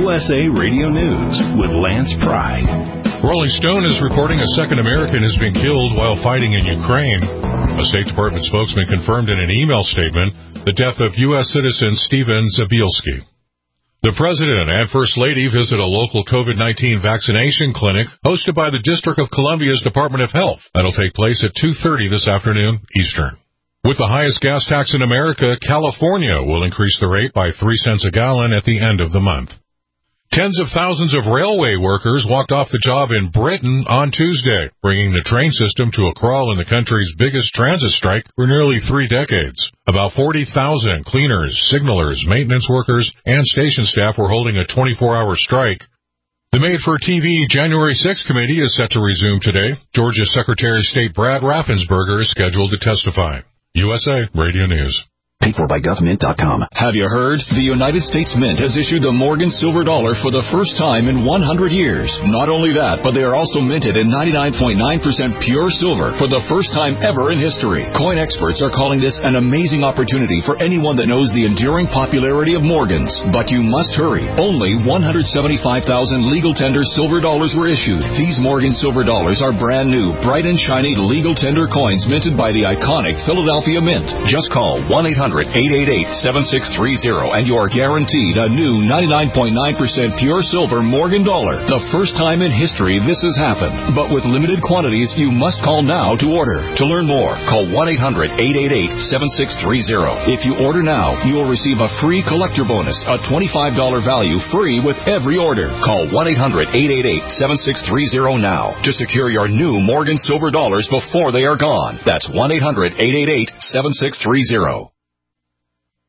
USA Radio News with Lance Pride. Rolling Stone is reporting a second American has been killed while fighting in Ukraine. A State Department spokesman confirmed in an email statement the death of U.S. citizen Steven Zabielski. The President and First Lady visit a local COVID-19 vaccination clinic hosted by the District of Columbia's Department of Health. That'll take place at 2:30 this afternoon Eastern. With the highest gas tax in America, California will increase the rate by 3 cents a gallon at the end of the month. Tens of thousands of railway workers walked off the job in Britain on Tuesday, bringing the train system to a crawl in the country's biggest transit strike for nearly 3 decades. About 40,000 cleaners, signalers, maintenance workers, and station staff were holding a 24-hour strike. The Made-for-TV January 6 committee is set to resume today. Georgia's Secretary of State Brad Raffensperger is scheduled to testify. USA Radio News. Paid for by GovMint.com. Have you heard? The United States Mint has issued the Morgan Silver Dollar for the first time in 100 years. Not only that, but they are also minted in 99.9% pure silver for the first time ever in history. Coin experts are calling this an amazing opportunity for anyone that knows the enduring popularity of Morgans. But you must hurry. Only 175,000 legal tender silver dollars were issued. These Morgan Silver Dollars are brand new, bright and shiny legal tender coins minted by the iconic Philadelphia Mint. Just call 1-800-888-7630 and you are guaranteed a new 99.9% pure silver Morgan dollar. The first time in history this has happened. But with limited quantities, you must call now to order. To learn more, call 1-800-888-7630. If you order now, you will receive a free collector bonus, a $25 value free with every order. Call 1-800-888-7630 now to secure your new Morgan Silver Dollars before they are gone. That's 1-800-888-7630.